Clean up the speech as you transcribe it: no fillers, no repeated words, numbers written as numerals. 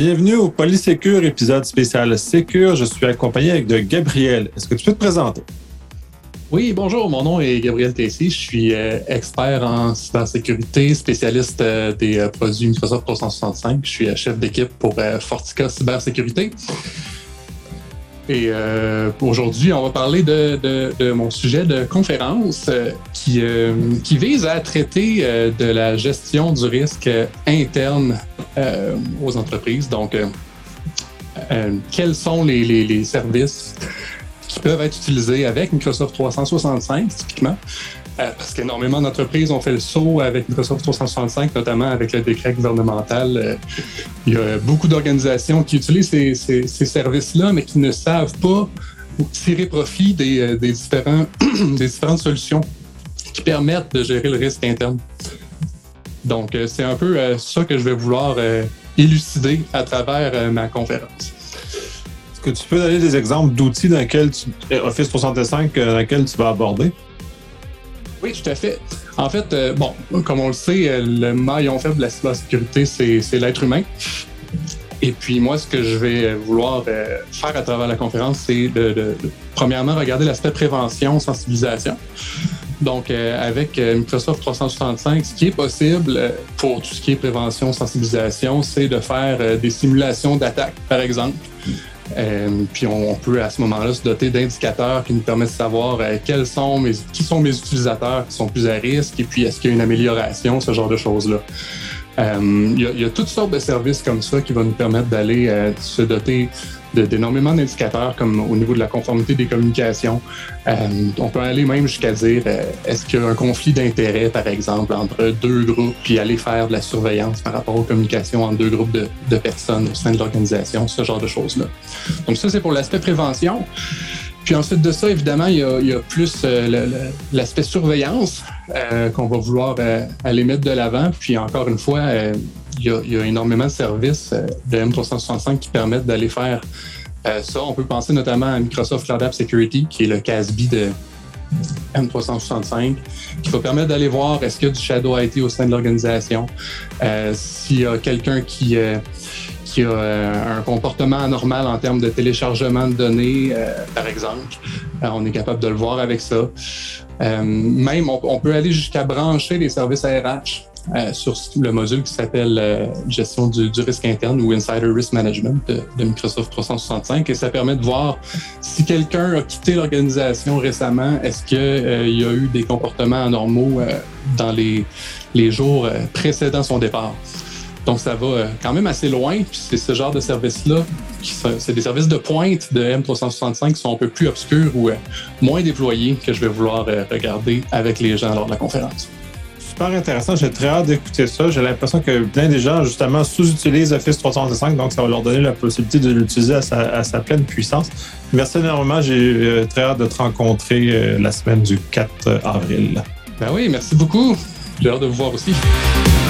Bienvenue au Polysécure, épisode spécial Sécure. Je suis accompagné de Gabriel. Est-ce que tu peux te présenter? Oui, bonjour, mon nom est Gabriel Tessier. Je suis expert en cybersécurité, spécialiste des produits Microsoft 365. Je suis chef d'équipe pour Fortica Cybersécurité. Et aujourd'hui, on va parler de mon sujet de conférence qui vise à traiter de la gestion du risque interne aux entreprises. Donc, quels sont les services qui peuvent être utilisés avec Microsoft 365, typiquement, parce qu'énormément d'entreprises ont fait le saut avec Microsoft 365, notamment avec le décret gouvernemental. Il y a beaucoup d'organisations qui utilisent ces services-là, mais qui ne savent pas tirer profit des différentes solutions qui permettent de gérer le risque interne. Donc, c'est un peu ça que je vais vouloir élucider à travers ma conférence. Est-ce que tu peux donner des exemples d'outils dans lesquels Office 365 dans lesquels tu vas aborder? Oui, tout à fait. En fait, comme on le sait, le maillon faible de la cybersécurité, c'est l'être humain. Et puis moi, ce que je vais vouloir faire à travers la conférence, c'est de premièrement, regarder l'aspect prévention, sensibilisation. Donc, avec Microsoft 365, ce qui est possible pour tout ce qui est prévention, sensibilisation, c'est de faire des simulations d'attaque, par exemple. Puis on peut à ce moment-là se doter d'indicateurs qui nous permettent de savoir qui sont mes utilisateurs qui sont plus à risque et puis est-ce qu'il y a une amélioration, ce genre de choses-là. Il y a toutes sortes de services comme ça qui vont nous permettre d'aller se doter d'énormément d'indicateurs comme au niveau de la conformité des communications. On peut aller même jusqu'à dire est-ce qu'il y a un conflit d'intérêts, par exemple, entre deux groupes, puis aller faire de la surveillance par rapport aux communications entre deux groupes de personnes au sein de l'organisation, ce genre de choses-là. Donc ça, c'est pour l'aspect prévention. Puis ensuite de ça, évidemment, il y a plus l'aspect surveillance qu'on va vouloir aller mettre de l'avant. Puis encore une fois, il y a énormément de services de M365 qui permettent d'aller faire ça. On peut penser notamment à Microsoft Cloud App Security, qui est le CASB de M365, qui va permettre d'aller voir est-ce qu'il y a du shadow IT au sein de l'organisation, s'il y a quelqu'un qui a un comportement anormal en termes de téléchargement de données, par exemple. On est capable de le voir avec ça. Même, on peut aller jusqu'à brancher les services RH sur le module qui s'appelle gestion du risque interne ou Insider Risk Management de Microsoft 365 et ça permet de voir si quelqu'un a quitté l'organisation récemment, est-ce qu'il y a eu des comportements anormaux dans les jours précédant son départ. Donc, ça va quand même assez loin. Puis c'est ce genre de services-là, c'est des services de pointe de M365 qui sont un peu plus obscurs ou moins déployés que je vais vouloir regarder avec les gens lors de la conférence. Super intéressant. J'ai très hâte d'écouter ça. J'ai l'impression que plein des gens, justement, sous-utilisent Office 365, donc ça va leur donner la possibilité de l'utiliser à sa pleine puissance. Merci énormément. J'ai très hâte de te rencontrer la semaine du 4 avril. Ben oui, merci beaucoup. J'ai hâte de vous voir aussi.